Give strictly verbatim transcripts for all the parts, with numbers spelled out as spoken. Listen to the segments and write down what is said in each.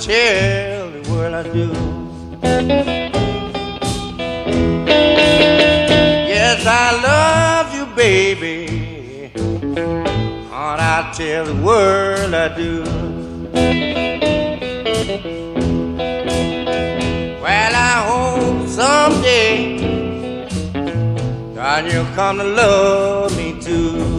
tell the world I do. Yes, I love you, baby. And I tell the world I do. Well, I hope someday God, you'll come to love me too.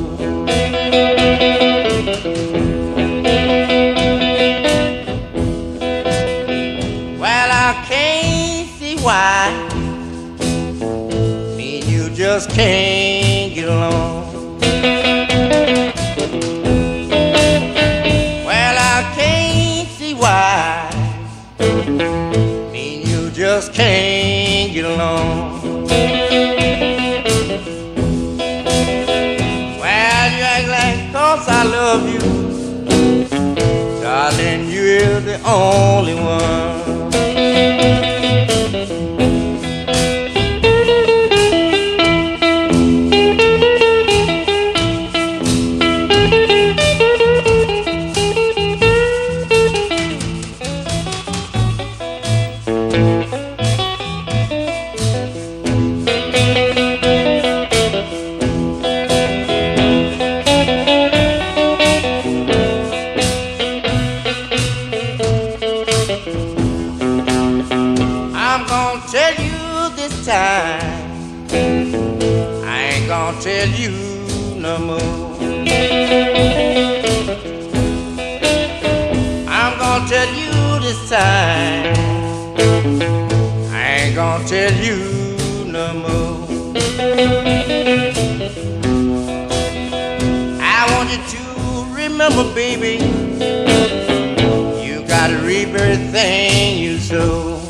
Well, I can't see why me and you just can't get along. Well, I can't see why me and you just can't get along. Cause I love you, darling, you're the only one. Tell you this time, I ain't gonna tell you no more. I'm gonna tell you this time, I ain't gonna tell you no more. I want you to remember, baby, you gotta reap everything you sow.